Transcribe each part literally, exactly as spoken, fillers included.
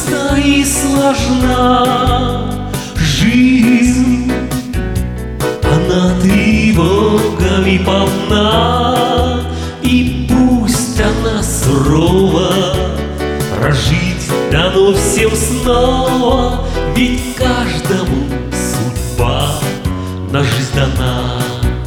грустна и сложна жизнь, она тревогами полна, и пусть она сурова, прожить дано всем снова, ведь каждому судьба на жизнь дана.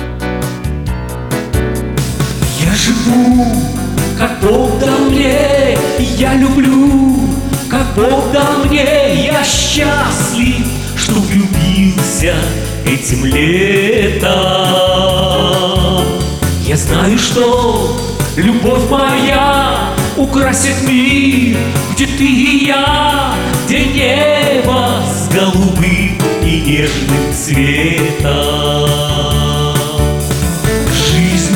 Я живу, как Бог дал мне, я люблю, как Бог дал мне, я счастлив, что влюбился этим летом. Я знаю, что любовь моя украсит мир, где ты и я, где небо с голубым и нежным цветом. Жизнь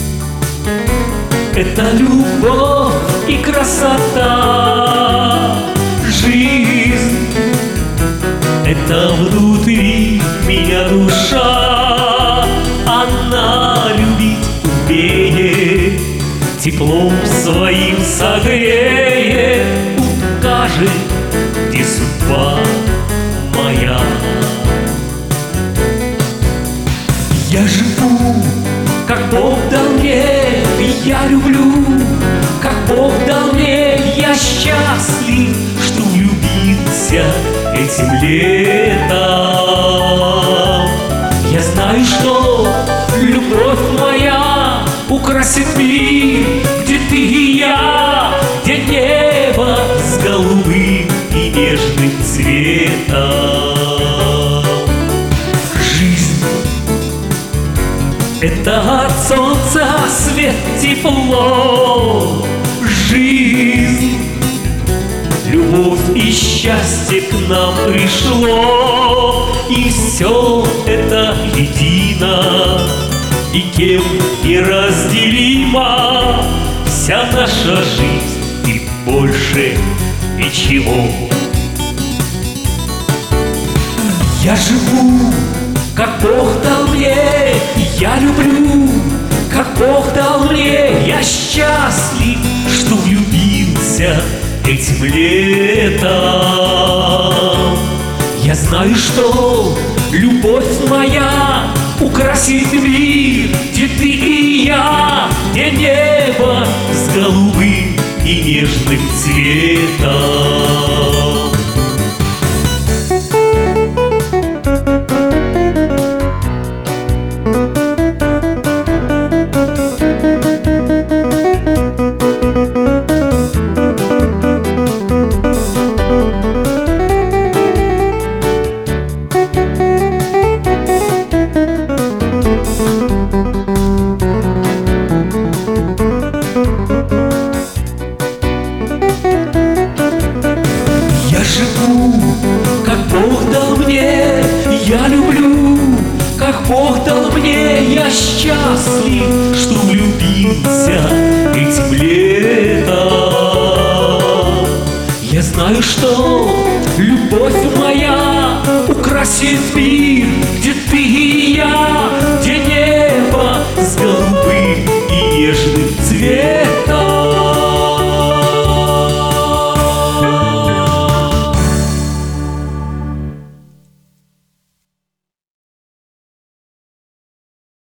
— это любовь и красота. Жизнь — это внутри меня душа. Она любить умеет, теплом своим согреет, укажет, где судьба моя. Я живу, как Бог дал мне, я люблю, как Бог дал мне, я счастлив, что влюбился этим летом. Я знаю, что любовь моя украсит мир, где ты и я, где небо с голубым и нежным цветом. Жизнь — это от солнца свет, тепло. Жизнь — любовь и счастье к нам пришло, и все это едино, и кем неразделима вся наша жизнь, и больше ничего. Я живу, как Бог дал мне, я люблю, как Бог дал мне, я счастлив, что влюбился этим летом. Я знаю, что любовь моя украсит мир, где ты и я, где небо с голубым и нежным цветом. Я живу, как Бог дал мне, я люблю, как Бог дал мне, я счастлив, что влюбился этим летом. Я знаю, что любовь моя украсит мир, где ты и я, где небо с голубым и нежным